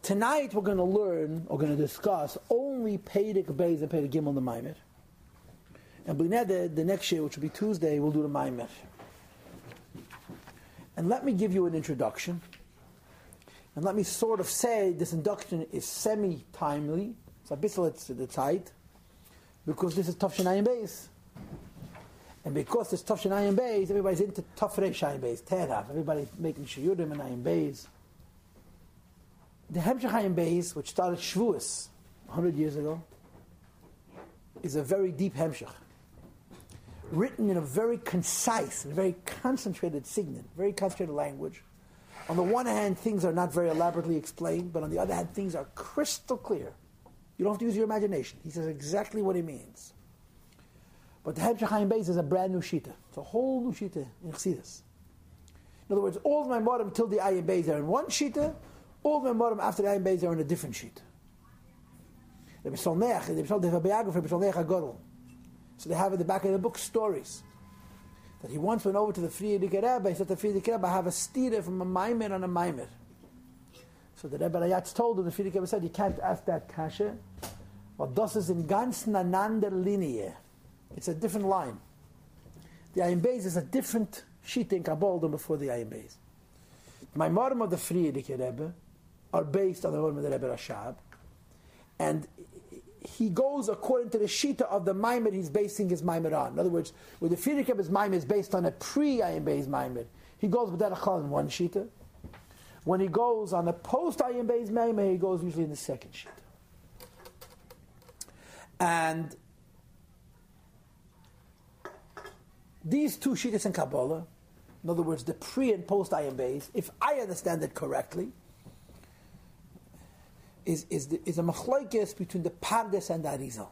Tonight we're going to learn, or going to discuss, only Perek Beis and Perek Gimel the Maimer. And the next year, which will be Tuesday, we'll do the Maimer. And let me give you an introduction. And let me sort of say this induction is semi-timely. It's a bit to the tight. Because this is Tafshin Ayin Beis. And because it's Tafshin Ayin Beis, everybody's into Tafrei Ayin Beis, Teraf. Everybody's making Shiyurim and Ayin Beis. The Hemshech Ayin Beis, which started Shavuos 100 years ago, is a very deep Hemshech. Written in a very concise, and very concentrated signet, very concentrated language. On the one hand, things are not very elaborately explained, but on the other hand, things are crystal clear. You don't have to use your imagination. He says exactly what he means. But the Hemshech Ayin Beis is a brand new Shita. It's a whole new Shita in Chassidus. In other words, all the Maimarim till the Ayin Beis are in one Shita, all the Maimarim after the Ayin Beis are in a different Shita. They have a biography, so they have in the back of the book stories. That he once went over to the Frierdiker Rebbe, he said to the Frierdiker Rebbe, I have a stira from a Maimer on a Maimer. So the Rebbe Rayatz told him, the Frierdiker Rebbe said, you can't ask that kasha. Well, das is in ganz ander Linie. It's a different line. The Ayin Beis is a different sheet in Kabbalah than before the Ayin Beis. My Maimarim of the Frierdiker Rebbe are based on the Maimarim of the Rebbe Rashab, and he goes according to the Shita of the Maimer he's basing his Maimer on. In other words, where the Frierdiker Rebbe's Maimer is based on a pre-Ayin Beis Maimer, he goes with that in one Shita. When he goes on a post-Ayin Beis Maimer, he goes usually in the second Shita. And these two Shitas in Kabbalah, in other words, the pre and post Ayin Beis, if I understand it correctly, is a machlokes between the Pardes and the Arizal.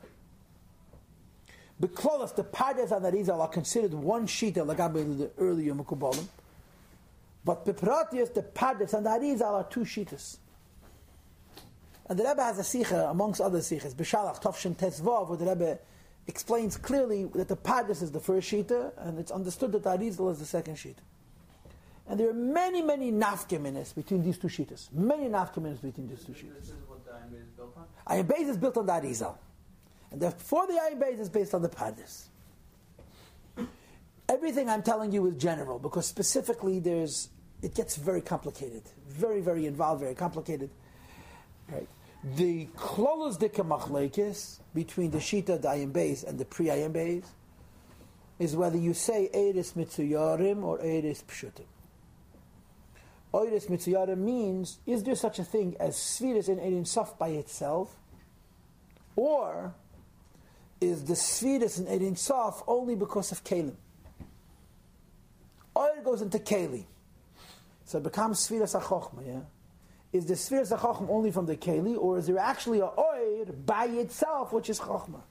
Because the Pardes and the Arizal are considered one Shita, like I believe the earlier Mekubalim, but Bepratius, the Pardes and the Arizal are two Shitas. And the Rebbe has a Sikha, amongst other Sikhas, B'Shalach, Tafshin Tesvav, where the Rebbe explains clearly that the Pardes is the first Shita, and it's understood that the Arizal is the second Shita. And there are many, many nafkeminis between these two Shitas. Many nafkeminis between these two Shitas. This is what the Ayin Beis is built on? Ayin Beis is built on the Arizal. And therefore the Ayin Beis is based on the Pardes. Everything I'm telling you is general, because specifically it gets very complicated. Very, very involved, very complicated. Right? The klolos dika machlekes between the Shita, the Ayin Beis, and the pre-Ayin Beis is whether you say Eiris Mitzuyarim or Eiris Pshutim. Eiris Mitzuyarim means, is there such a thing as Sfiris in Ein Sof by itself? Or is the Sfiris in Ein Sof only because of Kalim? Oir goes into Kali. So it becomes Sfiris HaChochma, yeah? Is the Sfiris HaChochma only from the Kali, or is there actually a Oir by itself, which is Chochma?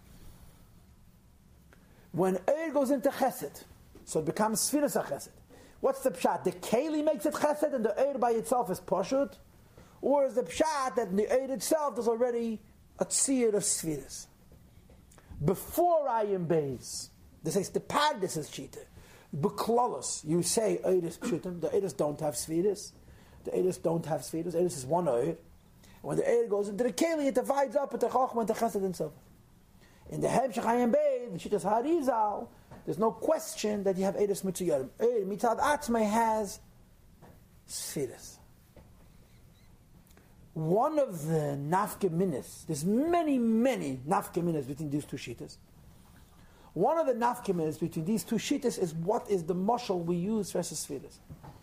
When Oir goes into Chesed, so it becomes Sfiris HaChesed. What's the pshat? The Keli makes it Chesed and the Oir by itself is Pashut? Or is the pshat that in the Oir itself there's already a tzir of Sfiris? Before Ayin Beis, this is the Pardes is Shita. B'klolos, you say Eiris Pshutim, the Eiris don't have Sfiris. The Eiris don't have Sfiris. Eiris is one Oir. When the Eir goes into the Keli, it divides up into Chochma and Chesed and so forth. In the Hemshech Ayin Beis, the Shittas Harizal, there's no question that you have Eiris Mitzuyarim. Eir Mitzad Atzmei has Sfiris. One of the nafkeminis, there's many, many nafkeminis between these two Shittas. One of the nafkeminis between these two Shittas is what is the mashal we use for Sfiris.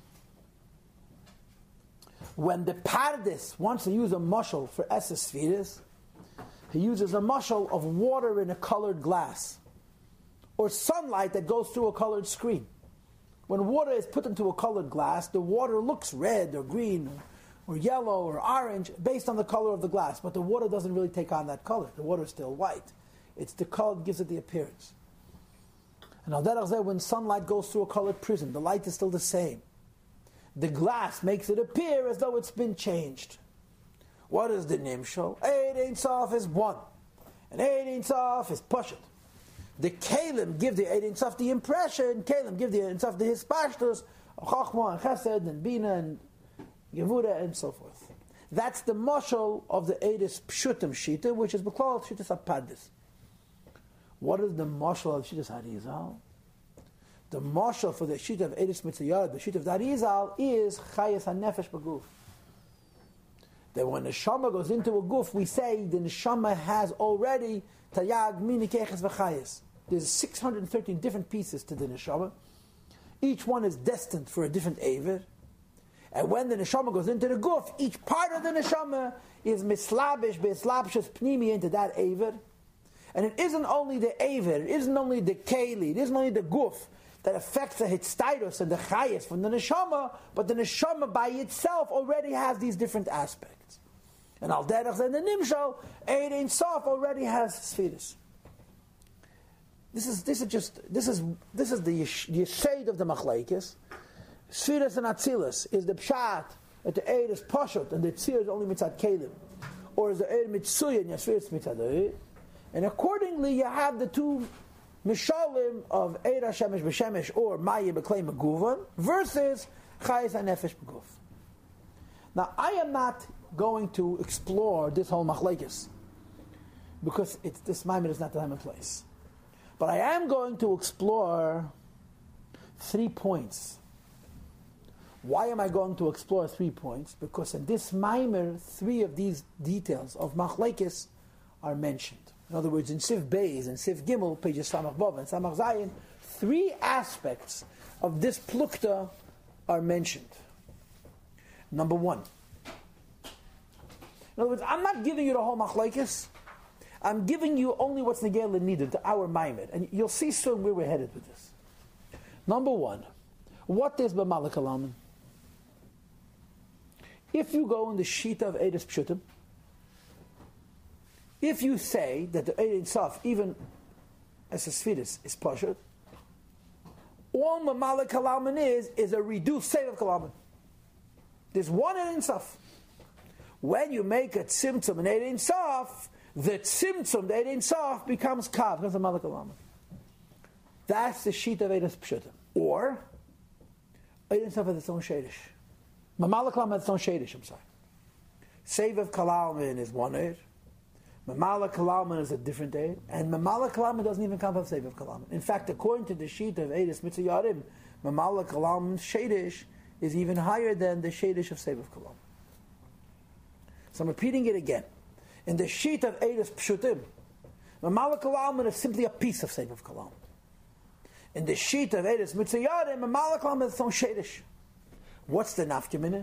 When the Pardes wants to use a mashal for Sfiris, he uses a mashal of water in a colored glass, or sunlight that goes through a colored screen. When water is put into a colored glass, the water looks red or green or yellow or orange based on the color of the glass, but the water doesn't really take on that color. The water is still white. It's the color that gives it the appearance. And al derech zeh, when sunlight goes through a colored prism, the light is still the same. The glass makes it appear as though it's been changed. What is the nimshal? Eid Ein Sof is one, and Eid Ein Sof is Pashut. The Kalim give the Eid Ein Sof the impression, Kalim give the Ein Sof the hispashtus of Chachma and Chesed and Bina and Gevura and so forth. That's the mashal of the Eidus Pshutim Shita, which is B'klal Shitas HaPardis. What is the mashal of Shitas Harizal? The mashal for the Shita of Eidus Mitzvah, the Shita of the Harizal, is Chayas HaNefesh B'guf. That when the neshama goes into a guf, we say the neshama has already tayag mini keches v'chayes. There's 613 different pieces to the neshama. Each one is destined for a different aver. And when the neshama goes into the guf, each part of the neshama is mislabish be'eslabshus pnimi into that aver. And it isn't only the aver, it isn't only the keli, it isn't only the guf that affects the hitzaidos and the chayes from the neshama, but the neshama by itself already has these different aspects. And al derech and the nimshal, Eid Ein Sof already has spheres. This is the yeshed of the machlekes. Spheres and atzilus is the pshat that the Eid is pashut and the tzir is only mitzad kelim, or is the Eid mitzuya and yasfir mitzad Eid. And accordingly, you have the two mishalim of Eid HaShemesh B'Shemesh or Maya B'Klei Meguvan versus Chayes HaNefesh B'Guf. Now, I am not going to explore this whole machlekes because this Maimon is not the time and place. But I am going to explore 3 points. Why am I going to explore 3 points? Because in this Maimon, 3 of these details of machlekes are mentioned. In other words, in Siv Beis and Siv Gimel, pages Samach Bov and Samach Zayin, 3 aspects of this plukta are mentioned. Number 1. In other words, I'm not giving you the whole machlekes. I'm giving you only what's negel needed to our maimed, and you'll see soon where we're headed with this. Number 1, what is b'malak alamin? If you go in the sheet of Eidus Pshutim, if you say that the Eid Ein Sof, even as a spheris, is pashut, all Mamalek Kalaman is a reduced save of Kalaman. There's one Eid Ein Sof. When you make a tzimtzum in Eid Ein Sof, the tzimtzum, the Eid Ein Sof, becomes kav, becomes a Mamalek Kalaman. That's the sheet of Eidus Pshutim. Or, Eid Ein Sof has its own shadish. Mamalek Kalaman has its own shadish, I'm sorry. Save of Kalaman is one Eid. Mamala Kalaman is a different Eid, and Mamala Kalaman doesn't even come from Save of Kalaman. In fact, according to the sheet of Eidus Mitzvah Yarim, Mamala Kalaman's Shadish is even higher than the Shadish of Save of Kalaman. So I'm repeating it again. In the sheet of Eidus Pshutim, Mamala Kalaman is simply a piece of Save of Kalaman. In the sheet of Eidus Mitzvah Yarim, Mamala Kalaman is its own Shadish. What's the nafkamina?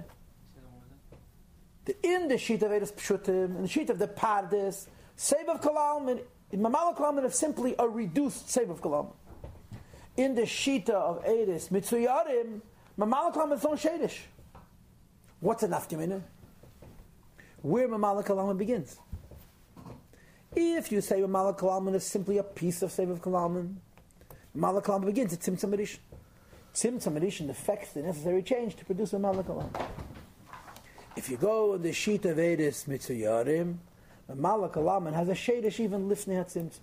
In the sheet of Eidus Pshutim, in the sheet of the Pardes, Save of Kalaman, Mamala Kalaman is simply a reduced Save of Kalaman. In the Shita of Eidus Mitzvah Yarim, Mamala Kalaman is on Shadish. What's a nafkamina? Where Mamala Kalaman begins. If you say Mamala Kalaman is simply a piece of Save of Kalaman, Mamala Kalaman begins at Tzimtzum Rishon. Tzimtzum Rishon affects the necessary change to produce Mamala Kalaman. If you go in the sheet of Eidus Mitzvah Yarim, Mamala Kalaman has a shadish even lifnei hatzimtzum.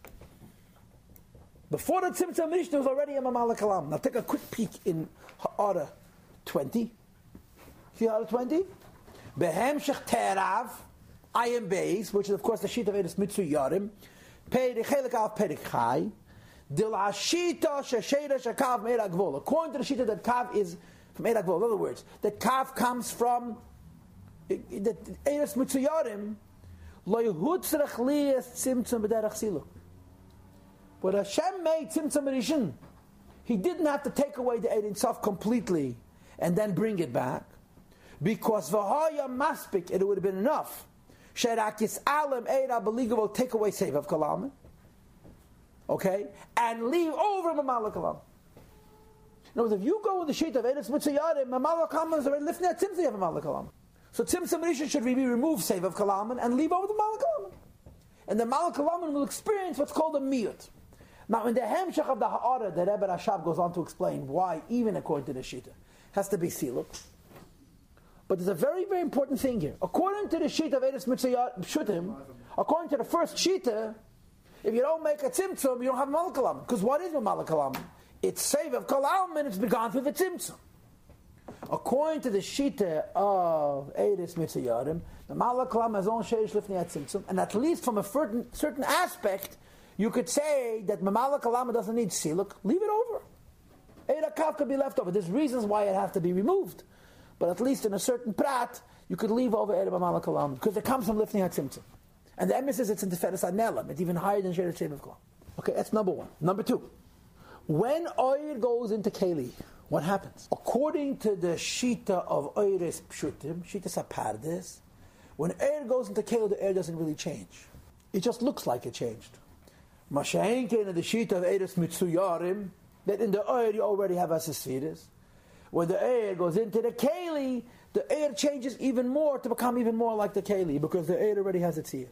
Before the Tzimtzum Rishon, there was already a Mamala Kalaman. Now take a quick peek in Ha'ara 20. See Ha'ara 20? Behemshech Terav, Ayin Beis, which is of course the sheet of Eidus Mitzvah Yarim, Perek Chelik Al Perek Chai, Dil Ashita Shesheda Shekav Meir Agvol. According to the sheet that Kav is from Meir Agvol. In other words, that Kav comes from the Eidus Mitzvah Yarim. Lo Yehutzrach Liyas Tzimtzum B'derech Silu. But Hashem made Tzimtzum Rishon. He didn't have to take away the Eid Ein Sof completely and then bring it back, because V'haya Maspik, it would have been enough. Sherakis Alam Eid Abeliga will take away Save of Kalaman, okay, and leave over Mamala Kalaman. In other words, if you go with the sheet of Eidus Mitzvah Yarim, Mamala Kalaman is already lifting that Tzimtzum of Mamala Kalaman. So Tzimtzum Rishon should be removed Save of Kalaman and leave over the Mamala Kalaman. And the Mamala Kalaman will experience what's called a miyut. Now in the Hemshech of the Ha'ara, the Rebbe Rashab goes on to explain why, even according to the Shita, has to be siluk. But there's a very, very important thing here. According to the sheet of Eidus Mitzvah Pshutim, according to the first Shita, if you don't make a Tzimtzum, you don't have Mamala Kalaman. Because what is Mamala Kalaman? It's Save of Kalaman and it's begun with a Tzimtzum. According to the Shita of Eidus Mitzayarim, the Mamala Kalam has own Sheish Lifnei Atzimtzum, and at least from a certain aspect, you could say that Mamala Kalam doesn't need Siluk, leave it over. Eida Kav could be left over. There's reasons why it has to be removed. But at least in a certain prat, you could leave over Eida Mamala Kalam, because it comes from Lifnei Atzimtzum. And the emes is it's in Teferes Anelam. It's even higher than Sheish Shev Kalam. Okay, that's number one. Number two, when oil goes into Keli, what happens? According to the Shita of Oiris Pshutim, Shita Sapardes, when air goes into Keli, the air doesn't really change. It just looks like it changed. Masha'enkein in the Shita of Oiris Mitsuyarim, that in the oil you already have Asasiris. When the air goes into the Keli, the air changes even more to become even more like the Keli, because the air already has its ear.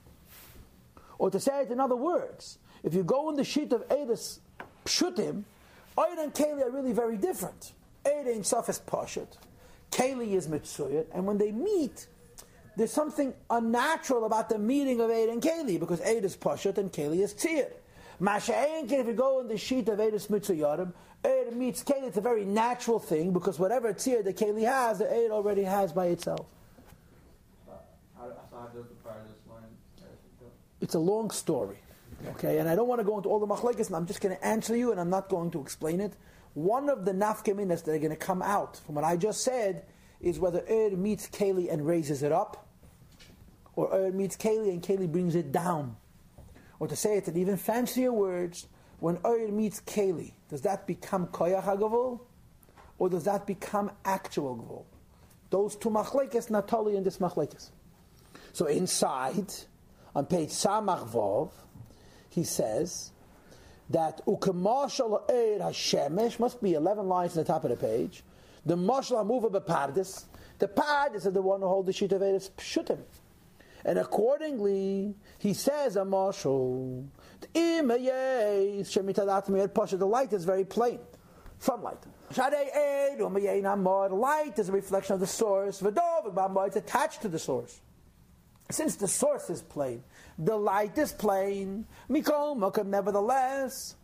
Or to say it in other words, if you go in the sheet of Eidus Pshutim, Eid and Keli are really very different. Eid in Saf is Pashut, Keli is Mitzuyat, and when they meet, there's something unnatural about the meeting of Eid and Keli, because Eid is Pashut and Keli is Tzir. Masha'enke, if you go in the sheet of Eidus Mitzuyarim, Eid meets Keli, it's a very natural thing, because whatever Tzir the Keli has, the Eid already has by itself. How does the Pardes line? It's a long story. Okay, and I don't want to go into all the machlekes, and I'm just going to answer you, and I'm not going to explain it. One of the nafkeminas that are going to come out from what I just said is whether meets Keli and raises it up, or meets Keli and Keli brings it down. Or to say it in even fancier words, when meets Keli, does that become koyach hagavul, or does that become actual gavul? Those two machlekes, not totally in this machlekes. So inside, on page Samach Vov, he says that ukemashal eir hashemesh must be 11 lines on the top of the page. The mashal hamuva bepardes. The pardes are the one who hold the sheet of Eidus Pshutim, and accordingly, he says a mashal. The light is very plain, sunlight. The light is a reflection of the source. It's attached to the source. Since the source is plain, the light is plain. Nevertheless,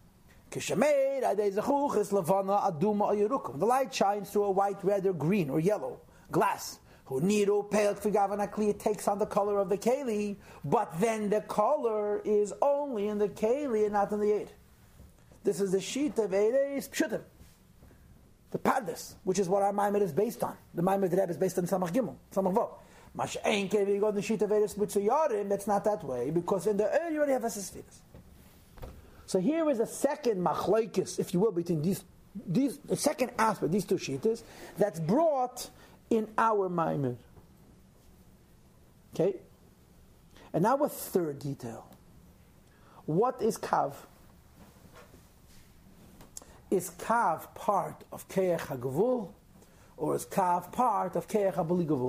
the light shines through a white, red, or green, or yellow glass. It takes on the color of the keli, but then the color is only in the keli and not in the eid. This is the sheet of Eidus Pshutim, the Pardes, which is what our Maimed is based on. The Maimed Rebbe is based on Samach Gimel, Samach Vov. Masha'enke, if you go in the sheet of Eidus Mitzuyarim, that's not that way, because in the eid you already have Asasiris. So here is a second machlokes, if you will, between these the second aspect, these two sheetas, that's brought in our Maimed. Okay? And now a third detail. What is Kav? Is Kav part of Keach HaGavul, or is Kav part of Keach HaBli Gavul?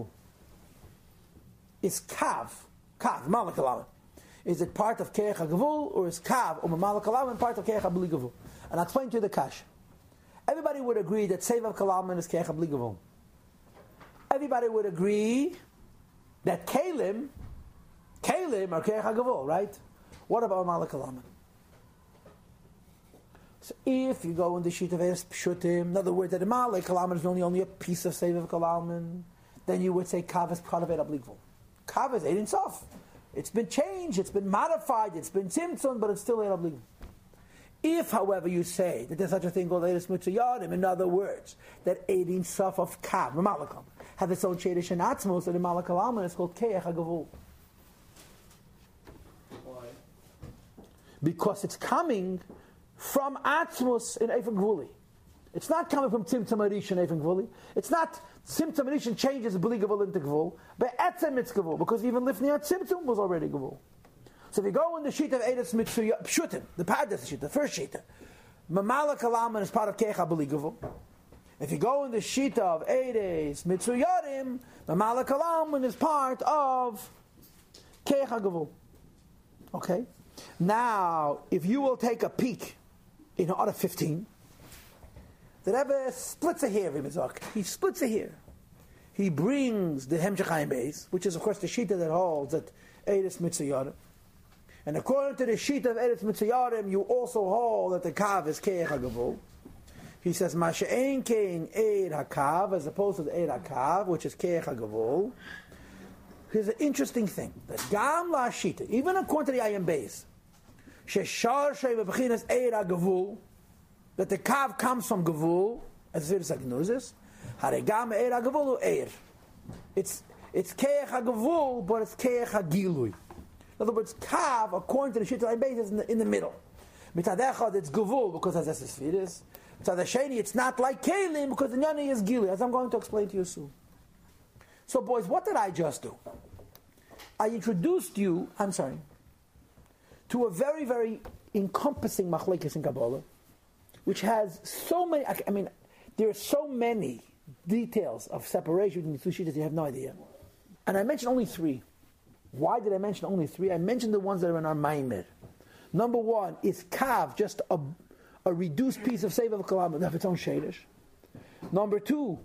Is Kav, Malak Alaman, is it part of Keach HaGavul, or is Kav, or Malak Alaman, part of Keach HaBli Gavul? And I'll explain to you the kash. Everybody would agree that Sevav Kalaman is Keach HaBli Gavul. Everybody would agree that Kalim are Keach HaGavul, right? What about Malak Alaman? So if you go in the sheet of Eidus Pshutim, in other words, that the Malak Kalaman is only a piece of Sevav Kalaman, then you would say Kav is part of Eid HaBli Gavul. Kav is Eid Sof. It's been changed, it's been modified, it's been Tzimtzum, but it's still Eid HaBli Gavul. If, however, you say that there's such a thing called Eidus Mitzuyarim, in other words, that Eid Sof of Kav, Malakam, have its own Shadish and Atzmos, and the Malak Alaman is called Keach HaGavul. Why? Because it's coming from Atzmos in Eifin Gvuli. It's not coming from Tzimtzum Arish in Eifin Gvuli. It's not Tzimtzum Arish changes Bli Gavul into Gvul, but Etzem it's Gavul, because even Lifnei Tzimtzum was already Gavul. So if you go in the sheet of Eidus Pshutim, the Pardes sheet, the first sheet, Malak Alaman is part of Keach HaBli Gavul. If you go in the sheet of Eidus Mitzuyarim, the Malak Alaman is part of Keach HaGavul. Okay? Now, if you will take a peek in Order 15, the Rebbe splits a hair, he splits a hair. He brings the Hemshech Chaim Beis, which is of course the sheet that holds that Eidus Mitzuyarim. And according to the sheet of Eidus Mitzuyarim, you also hold that the Kav is Keach HaGavul. He says, Masha'ein kein eir hakav, as opposed to the eir hakav, which is keich hagavul. Here's an interesting thing, that Gam la Shita, even according to the Ayin Beis, Sheshar Shei Bebechinas eir hagavul, that the kav comes from gavul, as it is like Nuzis, Haregam eir hagavul eir. It's keich hagavul, but it's keich hagilui. In other words, kav, according to the Shita Ayin Beis, is in the middle. Mitzad echad, it's gavul, because as Esesfiris. Mitzad hasheni, it's not like kelim, because the nyani is gilui, as I'm going to explain to you soon. So boys, what did I just do? I introduced you, to a very, very encompassing machlekes in Kabbalah, which has so many, there are so many details of separation between the two shittas, you have no idea. And I mentioned only three. Why did I mention only three? I mentioned the ones that are in our Maimer. Number one, is Kav just a reduced piece of Sefer Kalam of its own Shadish? Number two,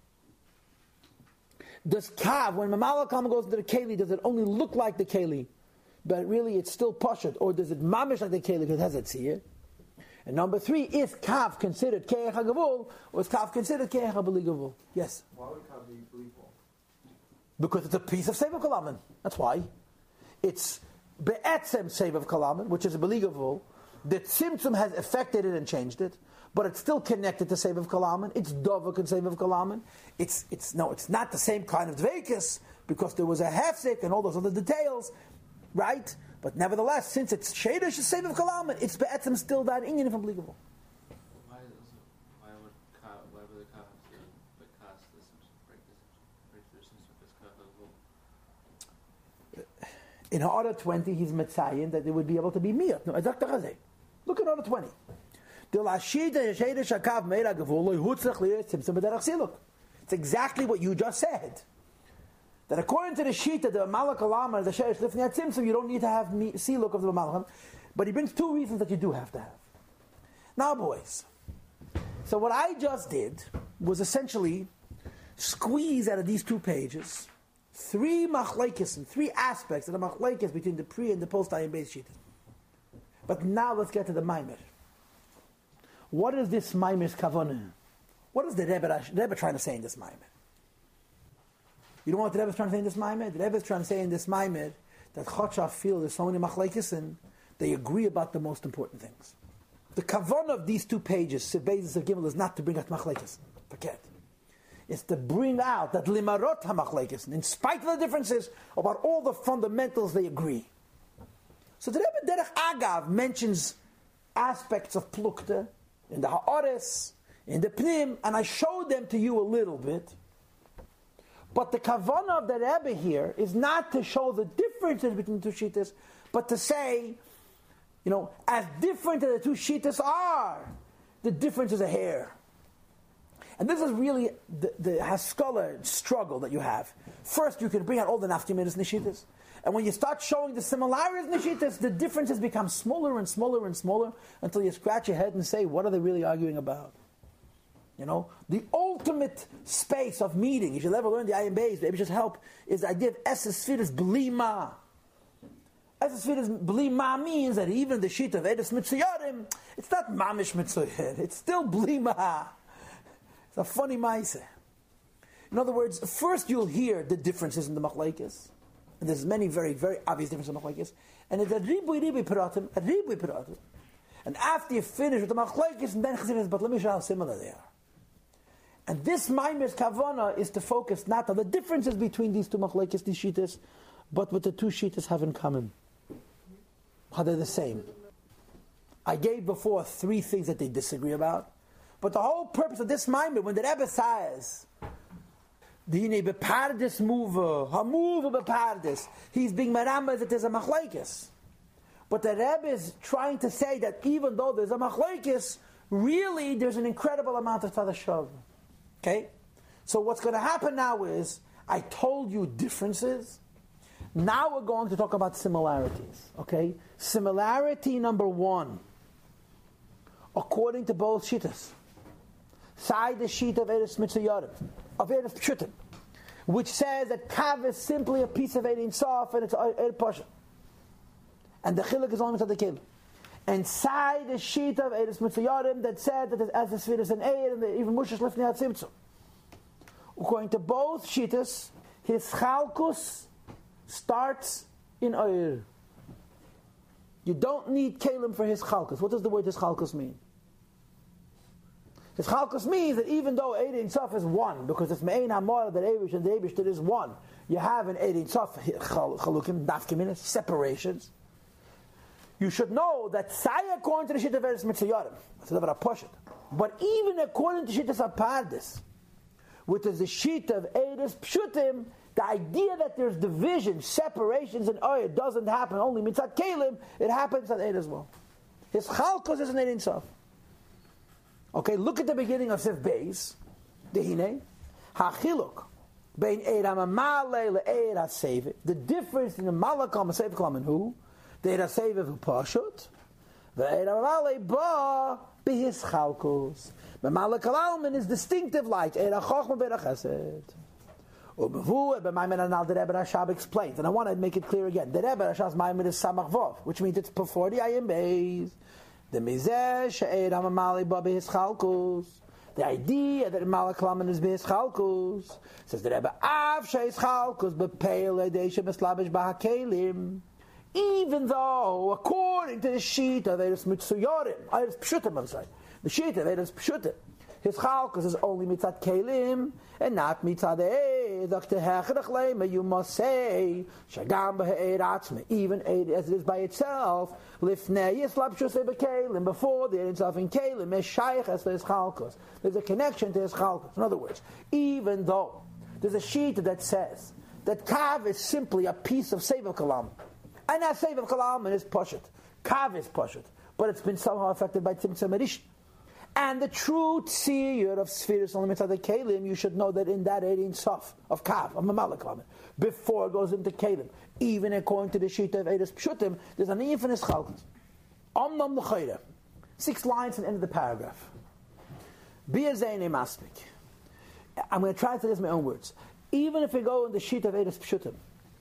does Kav, when Mamala Kalam goes into the Keli, does it only look like the Keli, but really it's still Pashut, or does it mamish like the Keli because it has a tziyah? And number three, is Kav considered Keich HaGavul, or is Kav considered Keich HaBeli Gavul? Yes? Why would Kav be believable? Because it's a piece of Sefer Kalaman. That's why. It's Be'etzem Sefer Kalaman, which is a Beli Gavul. The Tzimtzum has affected it and changed it, but it's still connected to Sefer Kalaman. It's Dovak and Sefer Kalaman. It's not the same kind of Dveikus, because there was a Hefzik and all those other details, right? But nevertheless, since it's Shadish Sefer Kalaman, it's Be'etzem still that Inyan from Beli Gavul. Why would the Kav have to cast this break this In order 20, he's Metzayin that they would be able to be Miyat. No, look at order 20. It's exactly what you just said. That according to the Shita, the Malach Alama, the Sherish Lifnei Tzimtzum, you don't need to have Siluk of the Malachim. But he brings two reasons that you do have to have. Now, boys, so what I just did was essentially squeeze out of these 2 pages three machlekes and 3 aspects of the machlekes between the pre and the post Ayin Beis Shita. But now let's get to the Maimer. What is this Maimer's kavanah? What is the Rebbe trying to say in this Maimer? You know what the Rebbe is trying to say in this Maimer? The Rebbe is trying to say in this Maimer that Chotshah feel there's so many machlekes and they agree about the most important things. The kavanah of these 2 pages, Sibbeis of Gimel, is not to bring out machlekes. Forget. It's to bring out that limarot ha-machlekes, in spite of the differences, about all the fundamentals they agree. So the Rebbe Derech Agav mentions aspects of Plukta in the Ha'aretz, in the Pnim, and I showed them to you a little bit. But the kavanah of the Rebbe here is not to show the differences between the 2 shittas, but to say, as different as the 2 shittas are, the difference is a hair. And this is really the Haskalah struggle that you have. First, you can bring out all the nafkaminas in the shittas. And when you start showing the similarities in the shittas, the differences become smaller and smaller and smaller until you scratch your head and say, what are they really arguing about? The ultimate space of meeting, if you'll ever learn the Ayin Beis, maybe just help, is the idea of Eses Sfiras Bli Ma. Eses Sfiras Bli Ma means that even the sheet of Edes Mitzuyarim, it's not Mamish Mitzuyar, it's still Bli Ma. It's a funny maise. In other words, first you'll hear the differences in the machlekes, and there's many very, very obvious differences in the machlekes, and it's a ribui peratim, and after you finish with the machlekes, and then chazir, but let me show how similar they are. And this Maimer's Kavanah is to focus not on the differences between these 2 machlekes, these shittas, but what the 2 shittas have in common. How they're the same. I gave before 3 things that they disagree about, but the whole purpose of this Maimer, when the Rebbe says, Dine bepardis mover, hamover bepardis, he's being maramba that there's a machlekes. But the Rebbe is trying to say that even though there's a machlekes, really there's an incredible amount of tzadashav. Okay? So what's going to happen now is, I told you differences. Now we're going to talk about similarities. Okay? Similarity number 1, according to both shittas. Side the sheet of Eretz Mitzuyarim, of Eretz Pshutim, which says that Kav is simply a piece of Eretz Sof and it's Eretz Pasha. And the Chiluk is only to the Kelim. inside the sheet of Eidos Mitzayarim that said that as the Sfiras and Eir and even Mushash Lifnei HaTzimtzum. According to both Shitas, his Chalkus starts in Eir. You don't need Kalim for his Chalkus. What does the word his Chalkus mean? His Chalkus means that even though Eid Ein Sof is one, because it's Me'ein HaMorah that Eivish and the Eivish that is one, you have an Eid Ein Sof Chalukim, Dafkim, separations. You should know that Saya according to the Shita of Eidos Mitzayarim, that's never a Poshet. But even according to Shitas HaPardes, which is the Shita of Eidos Pshutim, the idea that there's division, separations in Oyer doesn't happen only mitzat Kalim, it happens at Eid as well. His Chalkos is an Eid Ein Sof. Okay, look at the beginning of Sif Beis. Dehine. Hachiluk. Bein Eid HaMamale le'Eid HaSeivit. The difference in the Malakam HaSeivit Kalam and who? The Eid HaSeivit who Pashut. The Eid HaMamale ba behis Chalkos. The Malakalam is distinctive light. Eid HaChochma Be'Eid HaChesed. The Rebbe Rashab explains, and I want to make it clear again. The Rebbe Rashab's Maimon is Samach Vov, which means it's before the Ayim Beis. The Mizeh She'er HaMamali Ba Behis Chalkus. The idea that Malak Laman is Behis Chalkus. Says the Rebbe Av She'is Chalkus Bepeil Edei She'meslabish Ba'Hakelim. Even though, according to the sheet of Eidos Mitzayarim, Eidos Pshutim, I'm sorry, the sheet of Eidos Pshutim, his Chalkus is only mitzat Kelim and not mitzat Eid. You must say Shagam b'Eid Atzme, even Eid as it is by itself. Lifnei Yislab Shusei b'Kelim, before the Eid itself in Kelim is Shaykh as his Chalkus. There's a connection to his Chalkus. In other words, even though there's a sheet that says that Kav is simply a piece of Seif of Kalam, and that Seif of Kalam is Poshet. Kav is Poshet, but it's been somehow affected by Tzimtzum Erish. And the true tziyur of Sfiris on the mitzvah Kalim, you should know that in that Eid Ein Sof of Kav, of Mamalek Lamed, before it goes into Kalim, even according to the sheet of Eidos Pshutim, there's an infinite chalkos. Omnam l'chayre, 6 lines and end of the paragraph. B'yazeinei maspik. I'm going to try to say this in my own words. Even if we go in the sheet of Eidos Pshutim,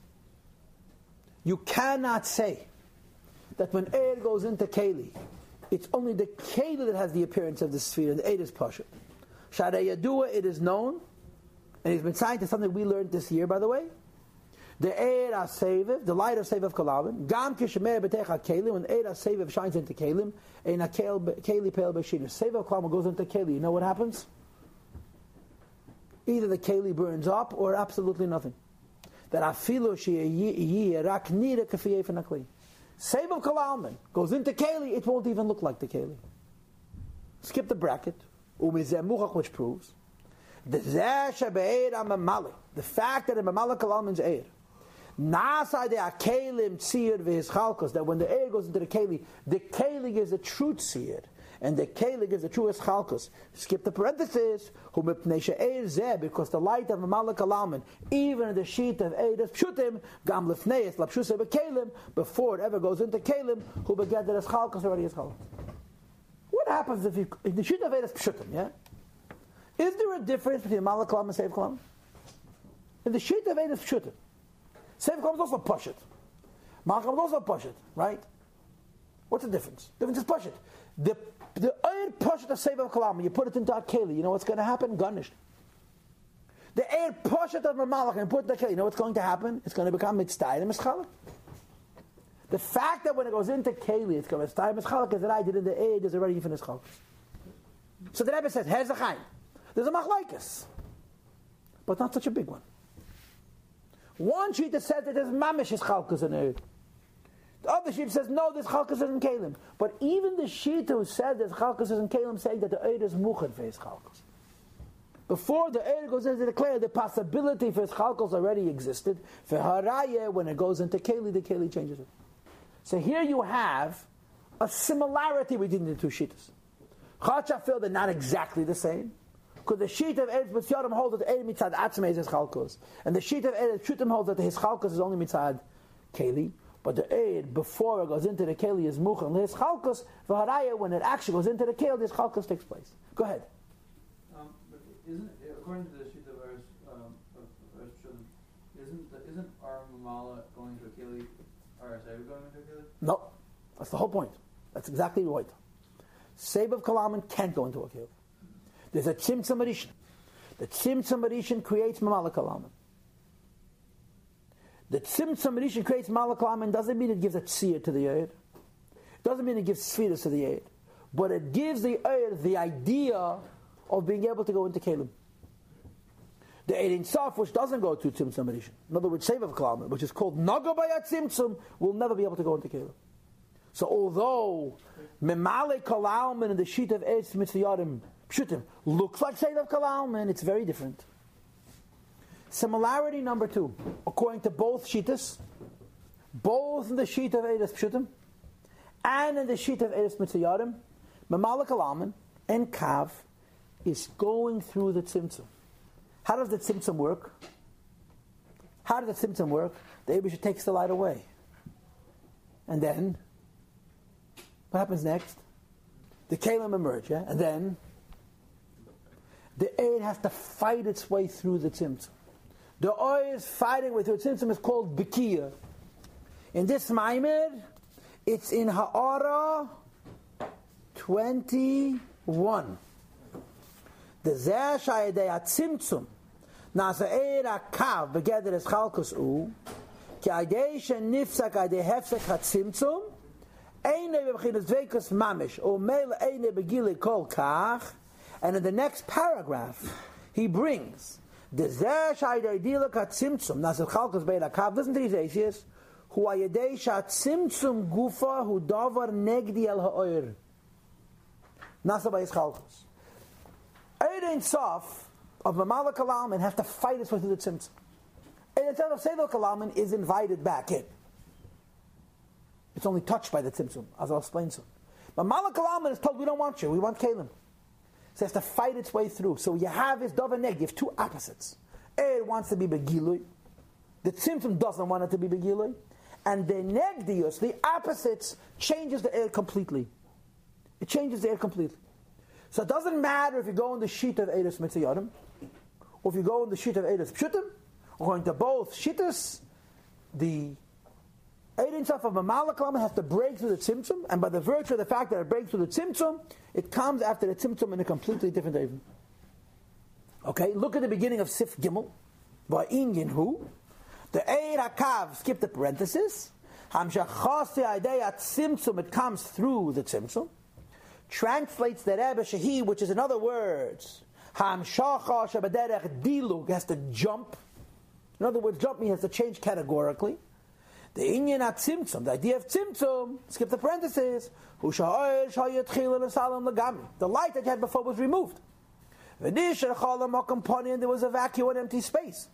you cannot say that when Eid goes into Kali, it's only the Keli that has the appearance of the sphere, and the Eid is Pasha. Sharei Yadua, it is known, and it's been signed to something we learned this year, by the way. The Eid HaSeviv, the light of Seviv Kalavin, Gam Kishemeh B'Techa Kelim, when Eid HaSeviv shines into Kelim, Ein HaKeli Peil B'Shir. Seviv Kalavin goes into Keli, you know what happens? Either the Keli burns up, or absolutely nothing. That Afilu She'yi Rak Nira Kafiyeh F'Nakli. Seif of Kalalman goes into Keli, it won't even look like the Keli. Skip the bracket. Which proves the fact that a Mamala Kalalman's Eir Nasa de Akelim Tzir v'his Chalkos, that when the Eir goes into the Keli is a true Tzir, and the Keli is the truest Chalkos. Skip the parenthesis, because the light of Mamala Kalalman, even in the sheet of Eidos Pshutim, Gam Lefneis, Lapshusei B'Kelim, before it ever goes into Kelim, who began that as Chalkos already is Chalkos. What happens if you, in the sheet of Eidos Pshutim, yeah? Is there a difference between Mamala Kalam and Seif Kalam? In the sheet of Eidos Pshutim, Seif Kalam is also Pashat. Mamala Kalam is also Pashat, right? What's the difference? The difference is Pashat. The Eir Pashat of Seif of Kalam, you put it into a Keli, you know what's going to happen? Garnished. The Eir Pashat of Mamalach, and you put it into a Keli, you know what's going to happen? It's going to become Mitzday and Mischalak. The fact that when it goes into Keli, it's going to be Mitzday and Mischalak, is that I did in the Eid, is already finished Chalak. So the Rebbe says, here's the Chaim. There's a Machlaikas, but not such a big one. One sheet that says that there's Mamish is Chalkas in Eid. The other sheet says, no, there's Chalkas is in Kalim. But even the sheet who said there's Chalkas is in Kalim saying that the Eid is Muchad for his Chalkas. Before the Eid goes into the Kli, the possibility for his Chalkas already existed. For Haraya, when it goes into Keli, the Keli changes it. So here you have a similarity between the two sheets. Chacha feel they're not exactly the same. Because the sheet of Eid B'Tyarim holds that Eid Mitzad Atzmei is his Chalkas. And the sheet of Eid Pshutim holds that his Chalkas is only Mitzad Keli. But the Eid, before it goes into the Keli, is Muchad. His Chalkas, V'haraya, when it actually goes into the Keli, his Chalkas takes place. Go ahead. But isn't, according to the sheet of Eretz Pshutim, isn't our Mamala going to a Keli, or Seif going into a Keli? No. That's the whole point. That's exactly right. Save of Kalaman can't go into a kelim. There's a Tzimtzum Rishon. The Tzimtzum Rishon creates Mamala Kalaman. The Tzimtzum Rishon creates Mamala Kalaman doesn't mean it gives a tzir to the Eid. It doesn't mean it gives Sfiras to the Eid. But it gives the Eid the idea of being able to go into kelim. The Ein Sof, which doesn't go to Tzimtzum Rishon, in other words, Save of Kalaman, which is called Naga Bayat Tzimtzum, will never be able to go into kelim. So although Memale Kalaman and the sheet of Eitz Mitzvayadim Pshutim looks like Save of Kalaman, it's very different. Similarity number 2, according to both Shitas, both in the sheet of Eitz Pshutim and in the sheet of Eitz Mitzvayadim, Memale Kalaman and Kav is going through the Tzimtzum. How does the Tzimtzum work? How does the Tzimtzum work? The Eibusha takes the light away. And then, what happens next? The Kalim emerge, yeah? And then, the Eid has to fight its way through the Tzimtzum. The Oy is fighting with the Tzimtzum is called Bekiya. In this Maimed, it's in Ha'ara 21. The Zeh Shayadei HaTzimtzum Nasa Eid HaKav Begeder Es Chalkus U Ki Adei Shenifsak Adei Hefsek HaTzimtzum Eine B'Bchinas Dveikus Mamish O Meil Eine Begili Kol Kach. And in the next paragraph he brings the Zeh Shayadei Dilak HaTzimtzum Nasa Chalkus Beid HaKav. Listen to these Asias. Hu Ayadei ShaTzimtzum Gufa Hu Davar Negdi El Ha'oir Nasa Beis Chalkus. Eid Ein Sof of Mamala Kalaman has to fight its way through the Tzimtzum. Eid Ein Sof of Sevel Kalaman is invited back in. It's only touched by the Tzimtzum, as I'll explain soon. Mamala Kalaman is told, we don't want you, we want Kalim. So it has to fight its way through. So you have this Dova Neg, you have two opposites. Eid wants to be Begilui. The Tzimtzum doesn't want it to be Begilui. And the Negdius, the opposites, changes the Eid completely. It changes the Eid completely. So it doesn't matter if you go in the sheet of Eidos Mitzayadim, or if you go in the sheet of Eidos Pshutim, according to both Shittas, the Eidin Sof of Mamala Kalaman has to break through the Tzimtzum, and by the virtue of the fact that it breaks through the Tzimtzum, it comes after the Tzimtzum in a completely different Eidin. Okay, look at the beginning of Sif Gimel, Va'inyin Hu, the Eid HaKav, skip the parenthesis, Hamshachasi Adei HaTzimtzum, it comes through the Tzimtzum, translates the Rebbe Shehi, which is in other words, Hamshacha Shabaderech Dilug, has to jump. In other words, jump means has to change categorically. The Inyan HaTzimtzum, the idea of Tzimtzum, skip the parentheses, the light that you had before was removed. And there was a vacuum and empty space.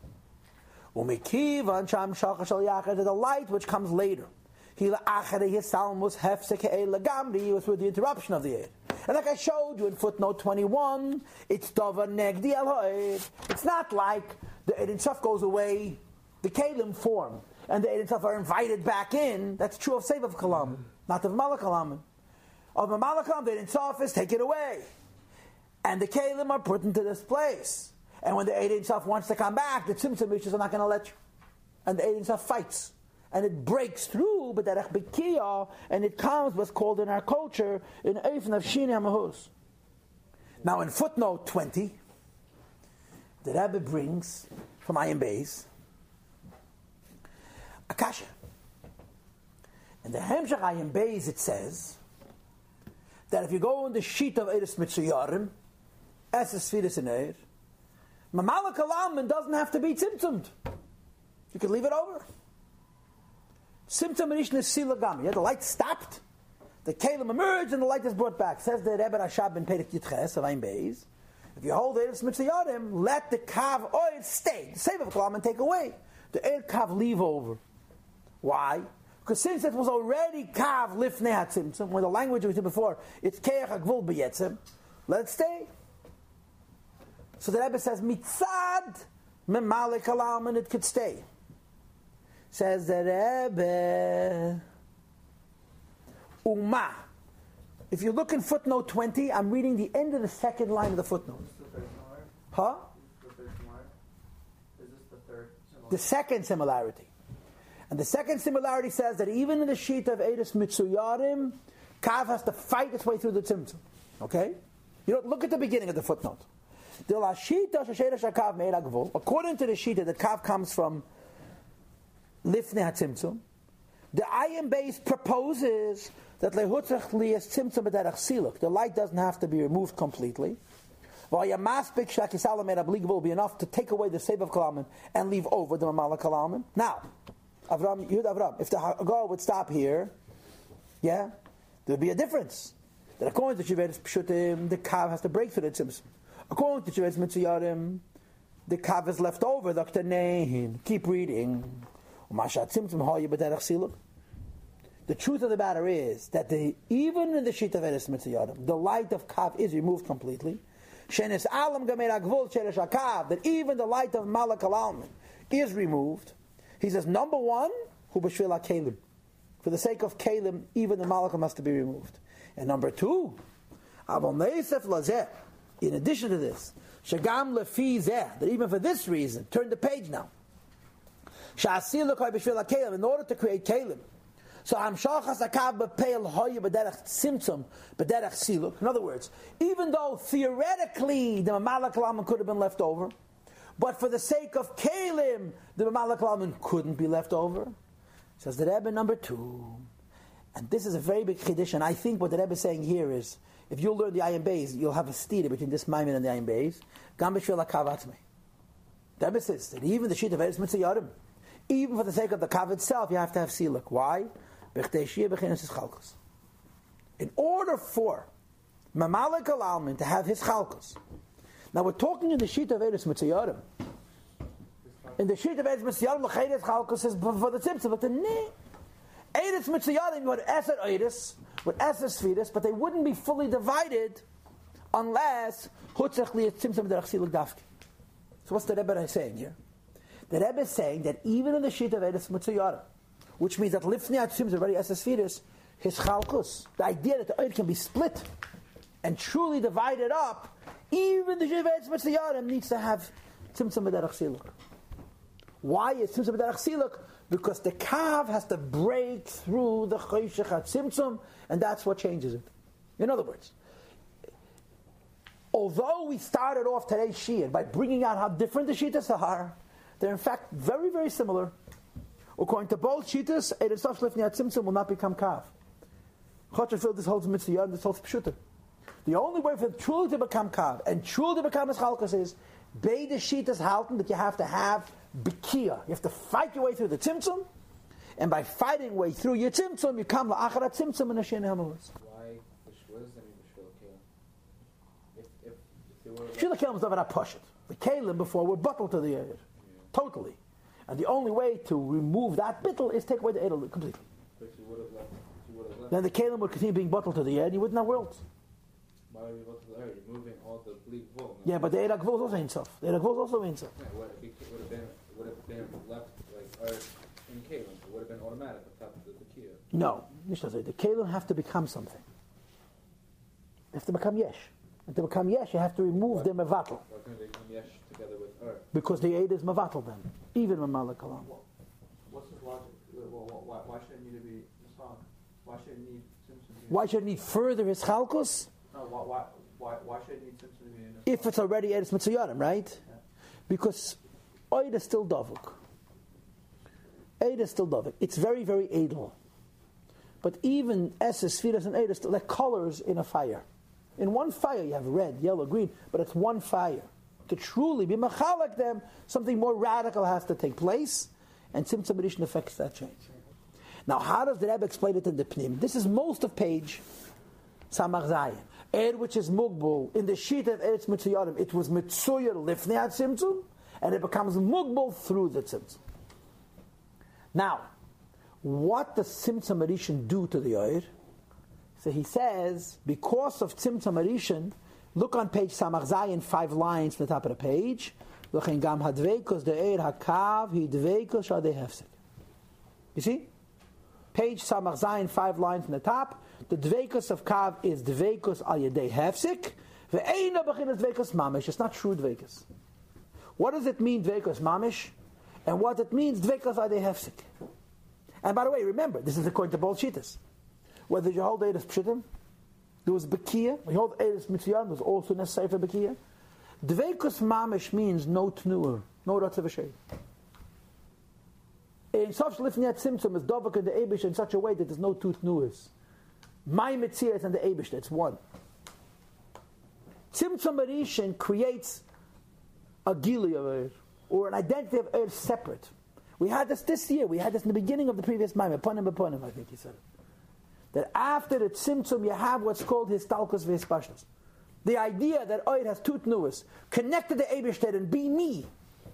The light which comes later. His sound was was with the interruption of the Eid. And like I showed you in footnote 21, it's Dova Negdi El Ha'ed. It's not like the Eid Sof goes away, the Kalim form, and the Eid Sof are invited back in. That's true of Save of Kalam, not of Mamala Kalaman. Of Mamala Kalam, the Eid Sof is taken away. And the Kalim are put into this place. And when the Eid Sof wants to come back, the Tzimtzum Rishos are not going to let you. And the Eid Sof fights. And it breaks through, but that Bekiya, and it comes what's called in our culture, in Eifn of Shini HaMahuz. Now in footnote 20, the Rebbe brings, from Ayin Beis, Akasha. In the Hemshech Ayin Beis it says, that if you go in the sheet of Eidos Mitzayadim, as a Sfiras in Eir, Mamala Kalaman doesn't have to be tzimtzumed. You can leave it over. Tzimtzum Rishon is Silagami. The light stopped, the Kalim emerged, and the light is brought back. Says the Rebbe Rashab ben Perek Yitches of Ayin Beis, if you hold Eidos Mitzayadim, let the Kav oil stay. The Save of Kalaman take away. The Eir Kav leave over. Why? Because since it was already Kav Lifnei HaTzimtzum, when the language we did before, it's Keach HaGvul B'Yetzim, let it stay. So the Rebbe says, Mitzad Memale Kalaman, it could stay. Says the Rebbe, Uma. If you look in footnote 20, I'm reading the end of the second line of the footnote. Is this the third similar? Huh? Is this the third similar? Is this the third similar? The second similarity. And the second similarity says that even in the sheet of Eidos Mitzayadim, Kav has to fight its way through the tzimtzum. Okay? You know, look at the beginning of the footnote. According to the shita, that Kav comes from Lifnei HaTzimtzum. The Ayin Beis proposes that lehutzach liyas tzimtzum b'derech siluk. The light doesn't have to be removed completely. V'ayamaspik shakisala me'rablig will be enough to take away the save of Kalaman and leave over the Mamala Kalaman. Now, Avram, if the Hagar would stop here, yeah, there would be a difference. That according to Shiveres Pshutim, the Kav has to break through the tzimtzum. According to Shiveres Mitzuyarim, the Kav is left over. Dr. Nehin, keep reading. The truth of the matter is that even in the sheet of Eretz Mitzuyarim, the light of Kav is removed completely. Shenes alam gamer agvul sheresh hakav, that even the light of Malak Alalman is removed. He says, number one, hu b'shvil ha-kelim. For the sake of kelim, even the Malak has to be removed. And number two, aval neisef lazeh. In addition to this, shagam lefi zeh, that even for this reason, turn the page now. Sha'asil l'koi b'shvil ha-kelim, in order to create kelim. So hamshachas hakav b'peil hoya b'derech tzimtzum b'derech siluk. In other words, even though theoretically the Malak Alalman could have been left over, but for the sake of kelim, the Malak Alalman couldn't be left over. Says the Rebbe number two. And this is a very big chiddush, and I think what the Rebbe is saying here is, if you learn the Ayin Beis, you'll have a stira between this Maimon and the Ayin Beis. Gam b'shvil hakav atzmei. The Rebbe says that even the sheet of Eretz Mitzuyarim, even for the sake of the Kav itself, you have to have siluk. Why? In order for Mamalik Alalman to have his chalkos. Now we're talking in the sheet of Eretz Mitzuyarim. In the sheet of Eretz Mitzuyarim, the Chayres chalkos is for the tzimtzum, but the Eretz Mitzuyarim, you had Eser Eretz with Eser Sfiris, but they wouldn't be fully divided unless Hutzach Li Tzimtzum Derech Siluk Dafki. So what's the Rebbe saying here? The Rebbe is saying that even in the sheet of Eretz Mitzuyarim, which means that Lifnei HaTzimtzum already Eser Sfiris, his chalkus, the idea that the Eretz can be split and truly divided up, even the sheet of Eretz Mitzuyarim needs to have Tzimtzum Derech Siluk. Why is Tzimtzum Derech Siluk? Because the Kav has to break through the Choshech HaTzimtzum, and that's what changes it. In other words, although we started off today's Shia by bringing out how different the Shitas are, they're in fact very, very similar. According to both Shitas, Eretz Lifnei HaTzimtzum will not become Kav. Chotcherfield, this holds Mitzvah, this holds Pshuta. The only way for it truly to become Kav and truly to become Eschalkas is Beide Shitas halten that you have to have Bekia. You have to fight your way through the Tzimtzum, and by fighting way through your Tzimtzum, you come La'achar HaTzimtzum and Hashem Hamalas. Why the Shvuz and the Shvil Kelim? If they were... Shvil Kelim is never that pushed. The Kelim before were bottled to the air. Totally. And the only way to remove that bittle is take away the Edel completely. But you would have left. Then the Kelim would continue being bottled to the air and you wouldn't have worlds. Why would you go to the air? You're moving all the bleak wool. Yeah, but the Eid HaGvul is also Ein Sof. The Eid HaGvul is also Ein Sof. Yeah, would have been left like earth in Kelim. It would have been automatic without the Kia. No. The Kelim have to become something. They have to become Yesh. And to become Yesh, you have to remove their Mevatel. Why couldn't they become Yesh together with earth? Because the Eid is Mevatel then. Even with Malak Alam. What's his logic? Why should it need to be Nissan? Why should it need Simpson? Why should it need further his Chalkos? No, why should it need Simpson to be in If it's already Eretz Mitzuyarim, right? Yeah. Because Eid is still Davuk. Eid is still Davuk. It's very, very Edel. But even Esses, Sfiras, and Eid are still like colors in a fire. In one fire you have red, yellow, green, but it's one fire. To truly be machalak them, something more radical has to take place, and Tzimtzum Rishon affects that change. Now, how does the Rebbe explain it in the Pnim? This is most of page Samach Zayin. Eid, which is Mugbul, in the sheet of Eretz Mitzuyarim, it was Mitzuyer Lifnei HaTzimtzum, and it becomes Mugbul through the Tzimtzum. Now, what does Tzimtzum Rishon do to the Eid? So he says, because of Tzimtzum Rishon, look on page Samach Zayin, 5 lines from the top of the page. L'chein gam hadveikus de'er hakav hidveikus shadei hefsek. You see? Page Samach Zayin, 5 lines from the top. The dveikus of kav is dveikus al yedei hefsek. Ve'eina b'chinas dveikus mamish. It's not true dveikus. What does it mean dveikus mamish? And what it means dveikus al yedei hefsek. And by the way, remember, this is according to both Shittas. whether you hold Eidos Pshitim, there was Bekiya. When you hold Eidos Mitzvah, there's also necessary for Bekiya. Dveikus Mamish means no Tnuah, no Ratzav Hashem. In such Lifnei Tzimtzum is Dovak and the Eibush in such a way that there's no two Tnuahs. My Metzias and the Eibush, that's one. Tzimtzum Arishin creates a Gili of Eir, or an identity of Eir separate. We had this year, we had this in the beginning of the previous Maimon, Ponim, I think he said it. That after the Tzimtzum you have what's called Histalkus V'Hispashtus. The idea that Eir has two Tnuahs, connected to Eibishter and be me,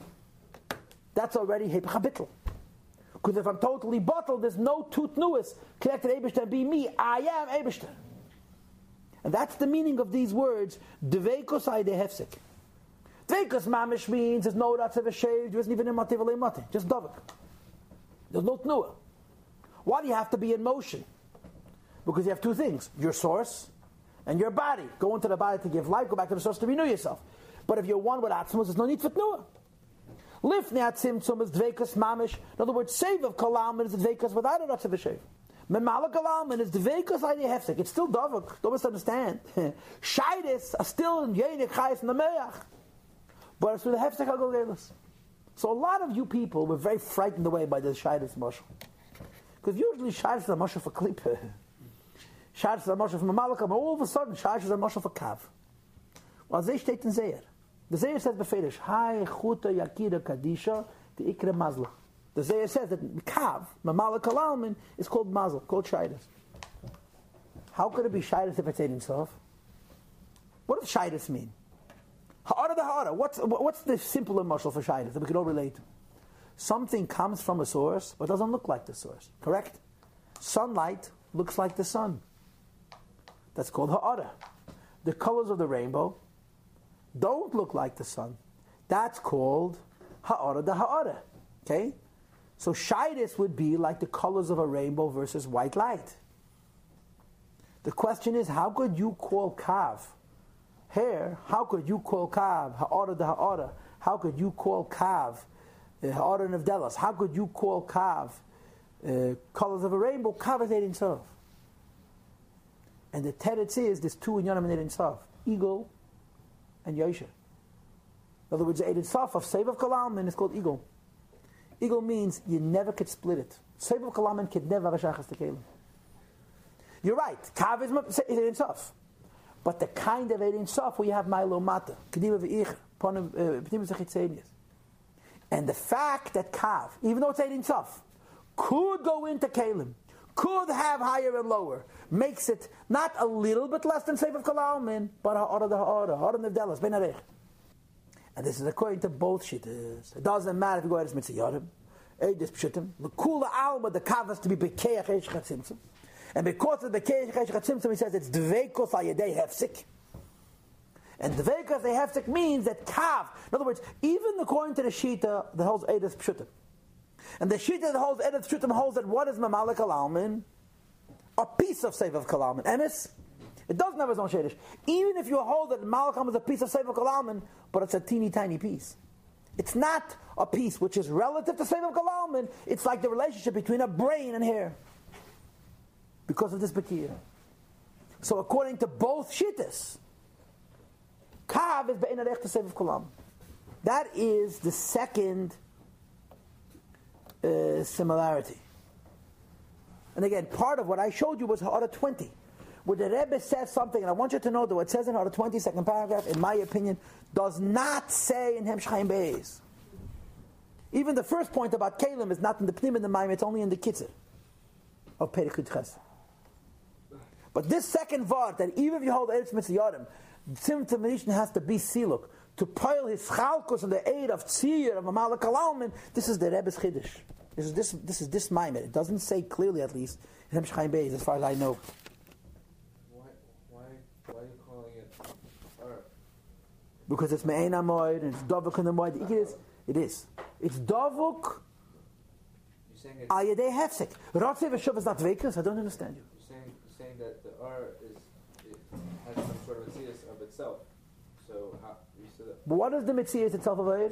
that's already Hepech HaBittel. Because if I'm totally bottled, there's no two Tnuahs connected to Eibishter and be me, I am Eibishter. And that's the meaning of these words, Dveikos Aide Hefsek. Dveikos Mamish means there's no Ratzav Hashem, there isn't even a Mativ Alei Mati, just Dovak. There's no Tnuah. Why do you have to be in motion? Because you have two things, your source and your body. Go into the body to give life, go back to the source to renew yourself. But if you're one with Atzmus, there's no need for Tnuah. Lifnei Tzimtzum is Dveikus Mamish. In other words, save of Kalam is Dveikus without a Ratzav Hashem. Memala Kalam is Dveikus Aide Hefsek. It's still Dovak. Don't misunderstand. Shaydis are still in Yenik Chayes and the Meach. But it's through the Hefsek HaGolgelis. So a lot of you people were very frightened away by the Shaydis Moshe. Because usually Shaydis are Moshe for Klippe. Shaydis are Moshe for Memala and all of a sudden Shaydis are Moshe for Kav. Well, they steht in Zeir. The Zeir says beferish, Hai Chuta Yakira Kadisha, the Ikra Mazla. The Zeir says that Kav, Mamala Kalalmin, is called Mazal, called Shaydis. How could it be Shaydis if it's Ein Sof? What does Shaydis mean? Ha'ara the Ha'ara. What's the simpler mashal for Shaydis that we can all relate to? Something comes from a source, but doesn't look like the source. Correct? Sunlight looks like the sun. That's called Ha'ara. The colors of the rainbow don't look like the sun. That's called Ha'ara da Ha'ara. Okay? So Shaydis would be like the colors of a rainbow versus white light. The question is, how could you call Kav hair? How could you call Kav Ha'ara da Ha'ara? How could you call Kav Ha'ara Nevdelas? How could you call Kav colors of a rainbow? Kav is Ein Sof. And the teretz is, there's two in Yonam and Ein Sof. Eagle and Yosher. In other words, the Ein Sof of Seiv of Kalalman is called Eagle. Eagle means you never could split it. Seiv of Kalalman could never have a Shachas Tekelim. You're right, Kav is Ein Sof. But the kind of Ein Sof where you have Milo Mata, Kedima V'ich, P'nim Zechitzenius. And the fact that Kav, even though it's Ein Sof, could go into Kalim, could have higher and lower, makes it not a little bit less than Seiv of Kalalman, but Ha'ara da Ha'ara, Ha'ara Nevdelas, Ben Arech. And this is according to both shittas. It doesn't matter if you go ahead as Mitzvah Eidos Pshitim, the Kula Alma, the Kav has to be Bekeach Eish Chatzimtzum. And because of the Bekeach Eish Chatzimtzum, he says it's Dveikos Ayedei Hefsik. And Dveikos Ayedei Hefsik means that Kav, in other words, even according to the Shita that holds Eidos Pshitim, and the Shita that holds Eidos Pshitim holds that what is Mamala Kalalman? A piece of Seiv of Kalalman. Emes? It doesn't have its own Shadish. Even if you hold that Malacham is a piece of Seiv of Kalalman, but it's a teeny tiny piece. It's not a piece which is relative to Seiv of Kalalman. It's like the relationship between a brain and hair. Because of this Bekir. So according to both Shittas, Kav is Be'en Arech to Seiv of Kalalman. That is the second similarity. And again, part of what I showed you was Ha'ara 20. Where the Rebbe says something, and I want you to know that what it says in Ha'ara 20, second paragraph, in my opinion, does not say in Hemsh Chaim Beis. Even the first point about Kalim is not in the Pnim and the Maim, it's only in the Kitzur of Perek Yud Ches. But this second vart, that even if you hold Eretz Mitzvah Tzimtzum Rishon has to be Siluk, to pile his chalkos in the aid of Tzir, of Mamala Kalalman, this is the Rebbe's Chiddush. This is this Maimed. It doesn't say clearly, at least, in Hemsh Chaim Beis, as far as I know. Why are you calling it Ur? Because it's Me'ein HaMoed, and it's Dovuk in the Moed. It is. It's Dovuk You're saying it's... Ayedei Hefsek. Ratzev Hashuv is not Veikus? I don't understand you. You're saying that the Ur has some sort of Metzias of itself. So how you said that? But what is the Metzias itself of Ayed?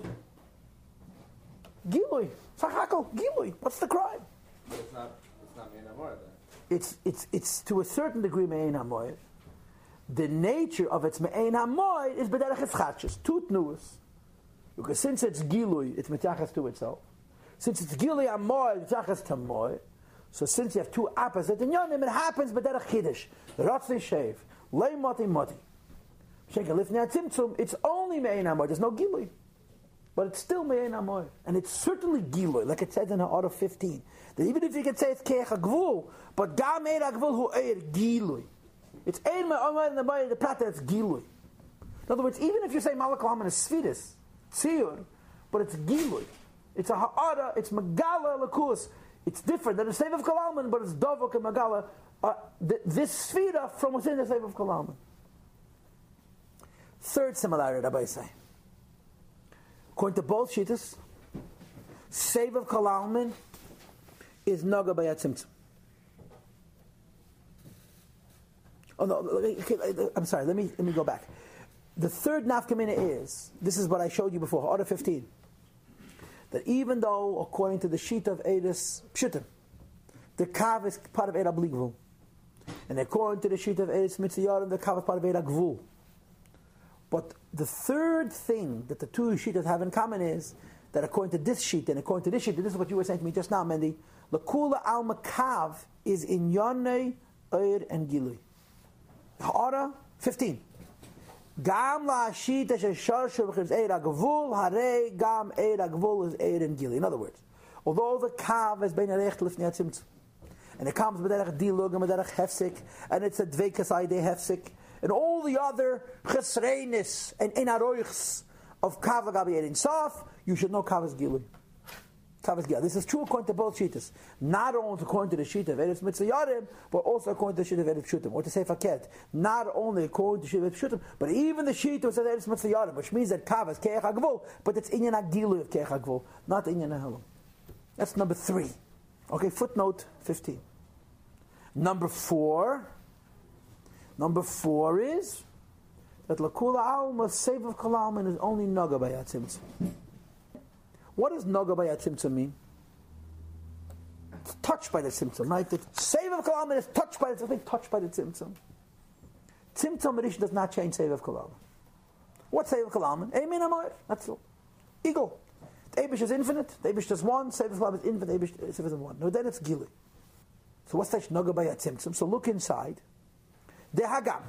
Gilui. Sachakal. Gilui. What's the crime? But it's not Me'ein HaMor then. it's to a certain degree me'ein hamoed. The nature of its me'ein hamoed is b'derech eschatshus, tut nuus. Because since it's gilui, it's mitachas to itself. Since it's gilui hamoed, mitachas to moed. So since you have two opposite inyanim, it happens b'derech chiddush. Ratzli shev, lei moti moti. Shekel lifnei tzimtzum, it's only me'ein hamoed. There's no gilui. But it's still me'ein hamoed. And it's certainly gilui, like it says in Ha'ara 15. That even if you can say it's keich ha'gvul, but gam eir ha'gvul hu eir gilui. It's ein me'omer in the body, the prat that's gilui. In other words, even if you say malak laman is svidus, tziyur, but it's gilui. It's a ha'ara, it's megala lakus. It's different than the Seif of Kalalman, but it's dovok and megala. This sfira from within the Seif of Kalalman. Third similarity, Rabbi say. According to both shittas, Seif of Kalalman is naga by tzimtzum. Oh no, I'm sorry. Let me go back. The third nafkamina is, this is what I showed you before, Order 15. That even though, according to the sheet of Eidus Pshutim, the kav is part of Eid Abligvul, and according to the sheet of Eidus Mitziyarim, the kav is part of Eid Agvul. But the third thing that the two sheetas have in common is that according to this sheet and according to this sheet, and this is what you were saying to me just now, Mendy, Lakula al Makav is in Yonei, Eir, and Gilui. Ha'ara 15. Gam la shita shesharshu b'chiz eir ha'gavul, harei gam eir ha'gavul is eir and gili. In other words, although the kav is bein harech lifnei tzimtzum, and it comes b'derech dilug and b'derech hefsik, and it's a dveikas aidei hefsik, and all the other chesreinis and enaroichs of kav l'gabi eir insaf, you should know kav is gili. This is true according to both shittas. Not only according to the sheet of Eretz Mitzayarim, but also according to the sheet of Eretz Pshutim. Or to say Faket, not only according to the sheet of Eretz Pshutim, but even the sheet of Eretz Mitzayarim, which means that Kav is Keich HaGvul, but it's Inyan HaGilu of Keich HaGvul, not Inyan HaHelam. That's number 3. Okay, footnote 15. Number 4 is that Lakula Alma, Seif of Kalalman, is only Naga by Yatzimtzum. What does Naga by Tzimtzum mean? It's touched by the Tzimtzum, right? The Seif of Kalalman is touched by the Tzimtzum. Touched by the Tzimtzum. Tzimtzum Rishon does not change Seif of Kalalman. What's Seif of Kalalman? Eimin Amoyer. That's all. Eagle. The Eibush is infinite. The Eibush does one. Seif of Kalalman is infinite. The Eibush is one. No, then it's Gili. So what's that Naga by Tzimtzum? So look inside. The Hagam.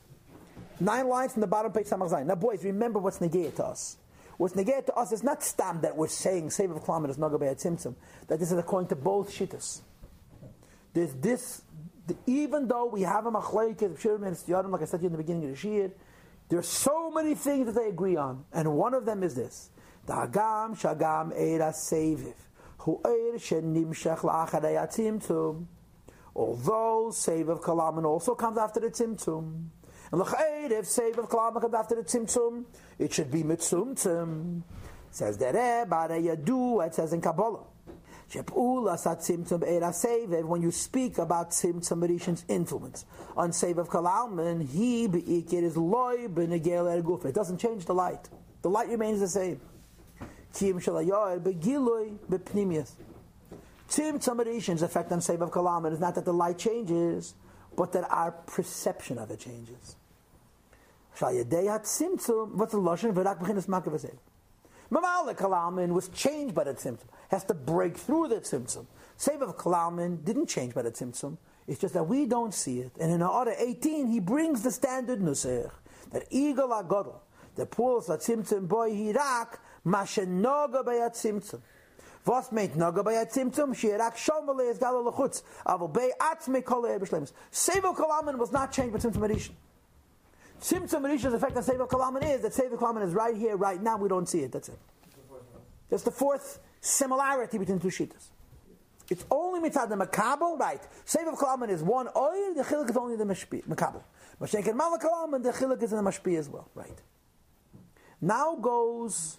9 lines from the bottom page Samach Zayin. Now boys, remember what's negated to us. What's negated to us is not stam that we're saying Seif of Kalalman is Naga by Tzimtzum. That this is according to both shittas. There's this, even though we have a machlekes of Shirim and Stiyarim, like I said to you in the beginning of the Shir, there are so many things that they agree on, and one of them is this: the Hagam Shagam Eira Seiviv Hu Eir Shenimshach LaAcharei HaTzimtzum. Although Seif of Kalalman also comes after the Tzimtzum. And l'chayr, if Seif of Kalalman comes after the Tzimtzum, it should be Mitzumtzum. Says the Rebbe, Yadu, it says in Kabbalah. Shep'ula sa Tzimtzum eira Seif, when you speak about Tzimtzum Rishon's influence on Seif of Kalalman, he be'ikir is loy b'negel erguf. It doesn't change the light. The light remains the same. Kiyim shalayoyer be'giloy be'pnimius. Tzimtzum Rishon's effect on Seif of Kalalman is not that the light changes, but that our perception of it changes. What's the lashon? V'rak b'chinas makav v'sev. Mamal Kalalman was changed by the tzimtzum. Has to break through the tzimtzum. Seif of Kalalman didn't change by the tzimtzum. It's just that we don't see it. And in Order 18, he brings the standard nusach that Igel Agadol, the pools that tzimtzum boy hirak mashenoga by a tzimtzum. Was meint Naga by a tzimtzum? Shirak shomale is galal lechutz. Avol bei atzme kol eibishlemus. Seif of Kalalman was not changed by tzimtzum rishon. Tzimtzum Rishon's effect on Seif of Kalalman is that Seif of Kalalman is right here, right now. We don't see it. That's it. That's the fourth similarity between the two shittas. It's only mitzad the makabel, right? Seif of Kalalman is one oil. The chiluk is only the makabel. Mashenk and Malak Kalalman, the chiluk is in the mashpi as well, right? Now goes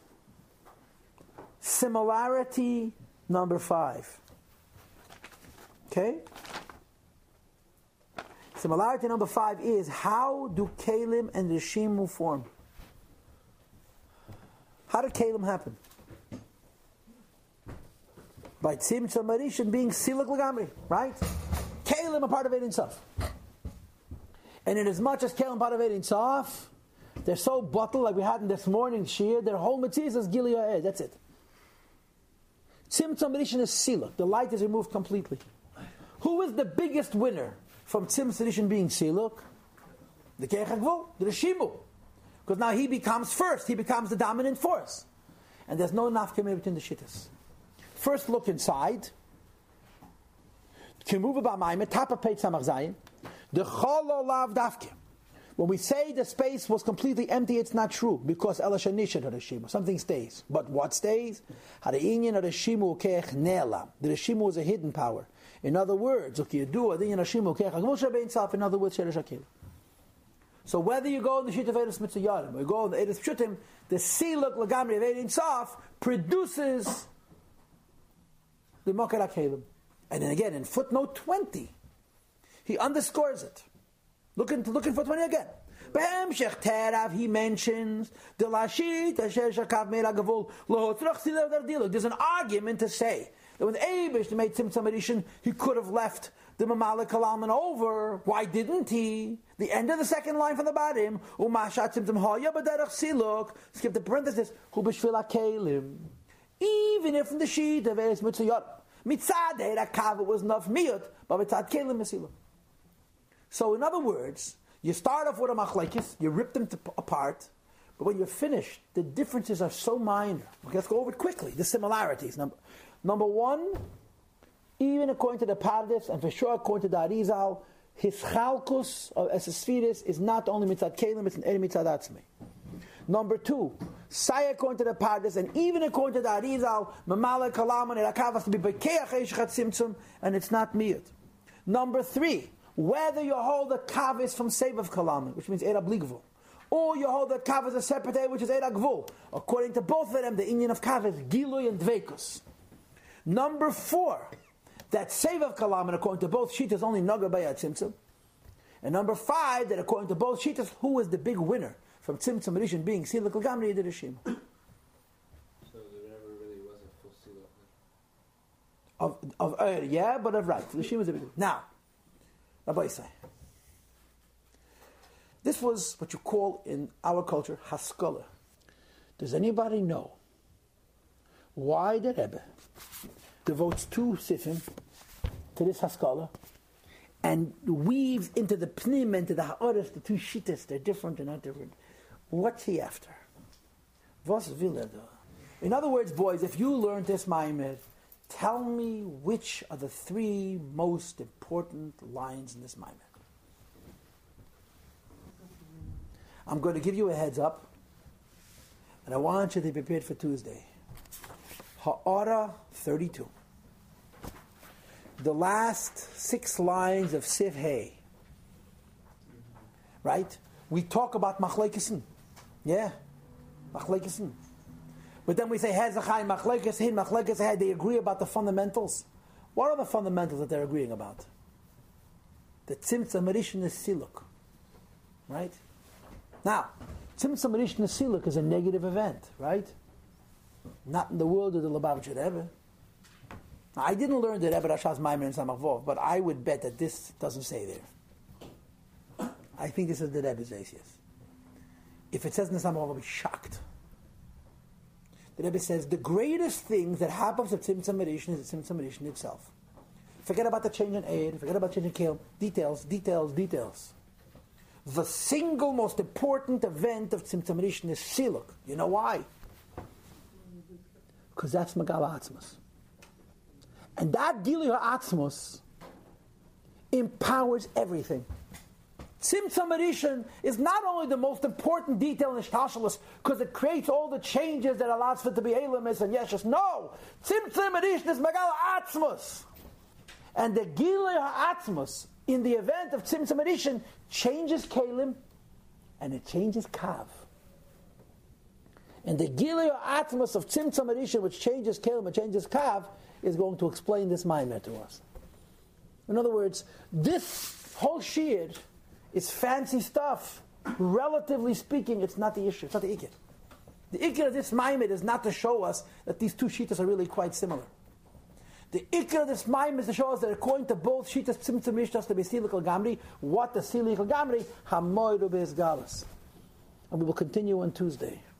similarity number 5. Okay. Similarity number 5 is, how do Kalim and Rishimu form? How did Kalim happen? By Tzimtzum Rishon being Siluk L'gamri, right? Kalim are part of Ein Sof. And in as much as Kalim part of Ein Sof, they're so bottled, like we had in this morning Shir, their whole mitzvah is Gili Ha'ed. That's it. Tzimtzum Rishon is Siluk. The light is removed completely. Who is the biggest winner from Tzimtzum Rishon being Siluk? The Keich HaGvul, the Rishimu. Because now he becomes first. He becomes the dominant force. And there's no nafkameh between the shittas. First look inside. When we say the space was completely empty, it's not true, because something stays. But what stays? The Rishimu is a hidden power. In other words, so whether you go in the Shit of Eretz Mitzayadim or you go in the Eretz Pshutim, the Siluk Lagamri of Ein Sof produces the Mokar HaKelim. And then again, in footnote 20, he underscores it. Look in footnote 20 again. B'hemshech Terav, he mentions the Lashit Asher Shakav Meir HaGavul Lohotzrach Silev Dardiluk. There's an argument to say that when Eibush made Tzimtzum Rishon, he could have left the Mamalik Kalalman over. Why didn't he? The end of the second line from the bottom. Umashat Tzimtzum Hoya B'derech Siluk. Skip the parenthesis. Hu B'shvil HaKelim. Even if in the sheet of Eretz Mitzvah Mitzad Hakav it was enough miyut, but Mitzad Kelim Mesiluk. So in other words, you start off with a machlekes, you rip them apart, but when you're finished, the differences are so minor. Okay, let's go over it quickly. The similarities. Number one, even according to the Pardes, and for sure according to the Arizal, his chalkus of Esesphiris is not only Mitzad Kelim, it's an Eri Mitzad Atzmei. Number two, say according to the Pardes, and even according to the Arizal, Mamala Kalaman and Akav has to be Bekeach Eishchat Simtzum, and it's not Miyut. Number three, whether you hold the Kav is from Sevav Kalaman, which means Eira Bligvul, or you hold the Kav is a separate day, which is Eira Gvul. According to both of them, the Indian of Kav is Gilui and Dveikus. Number four, that Sevav Kalaman, according to both Shitas, is only Naga Bayat Simtzum. And number five, that according to both Shitas, who is the big winner from Tzimtzum Rishon being Siluk L'Gamri Yedid Hashim. So there never really was a full Siluk. Yeah, but of right. Rishim is a big. Now, Rabbi say, this was what you call in our culture Haskalah. Does anybody know why the Rebbe devotes two sifim to this Haskalah and weaves into the pnim, into the ha'oris, the two shittas? They're different, they're not different. What's he after? Was will er do? In other words, boys, if you learned this Maimed, tell me which are the three most important lines in this Maimed. I'm going to give you a heads up, and I want you to be prepared for Tuesday. Ha'ara 32. The last 6 lines of Siv Hey. Right? We talk about Machlekesen. Yeah? Machlekesen. But then we say, Hezachai, Machlekes, Hin, Machlekes, Hey. They agree about the fundamentals. What are the fundamentals that they're agreeing about? The Tzimtzum Rishon is Siluk. Right? Now, Tzimtzum Rishon is Siluk is a negative event. Right? Not in the world of the Lubavitcher Rebbe. Now, I didn't learn the Rebbe Rashaz Maimer in Samach Vov, but I would bet that this doesn't say there. I think this is the Rebbe's Asias. If it says in the Samach Vov, I'll be shocked. The Rebbe says the greatest thing that happens at Tzimtzum Rishon is the Tzimtzum Rishon itself. Forget about the change in aid, forget about changing Kelim. Details. The single most important event of Tzimtzum Rishon is Siluk. You know why? Because that's Megala Atzmos. And that Gilui Ha'atzmos empowers everything. Tzimtzum Rishon is not only the most important detail in Ishtashalos because it creates all the changes that allows for it to be Elamis and Yeshus. No! Tzimtzum Rishon is Megala Atzmos. And the Gilui Ha'atzmos in the event of Tzimtzum Rishon changes Kelim and it changes Kav. And the Gilui Ha'atzmos of Tzimtzum Rishon, which changes Kelim and changes Kav, is going to explain this Maimer to us. In other words, this whole Shir is fancy stuff. Relatively speaking, it's not the issue. It's not the Ikir. The Ikir of this Maimer is not to show us that these two Shittas are really quite similar. The ikar of this maim is to show us that according to both Shitas Tzimtzum Rishtas to be Silikal Gamri, what the Silikal Gamri, Hamoidu Bez Galas. And we will continue on Tuesday.